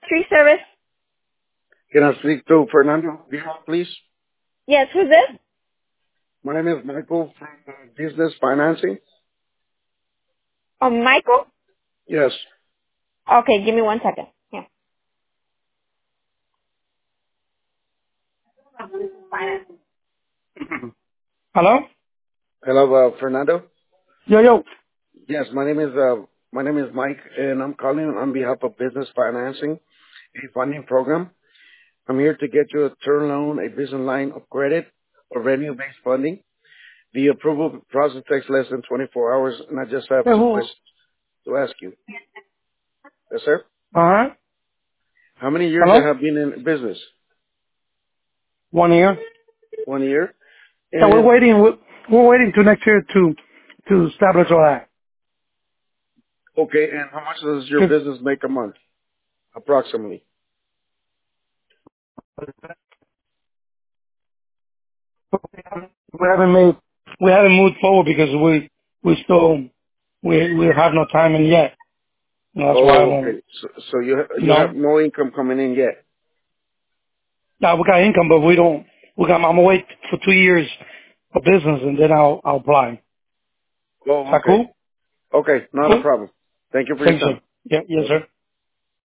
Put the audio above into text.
tree service? Can I speak to Fernando Viejo, please? Yes, who's this? My name is Michael from Business Financing. Oh, Michael? Yes. Okay, give me 1 second. Yeah. Hello? Hello, Fernando. Yo. Yes, my name is Mike, and I'm calling on behalf of Business Financing, a funding program. I'm here to get you a term loan, a business line of credit, or revenue-based funding. The approval process takes less than 24 hours, and I just have Hey, two who? questions to ask you. Yes, sir. Uh-huh. How many years you Hello? have been in business? 1 year. 1 year. Yeah, we're And waiting. We're waiting till next year to establish all that. okay, and how much does your business make a month, approximately? We haven't moved forward because we have no time in yet. That's why I Oh, don't, okay. So you have no. no income coming in yet. Yeah, we got income, but I'm gonna wait for 2 years of business and then I'll apply. Is Oh, that okay. cool? Okay, not a Cool? problem. Thank you for your Thanks, time. sir. Yeah, yes, sir.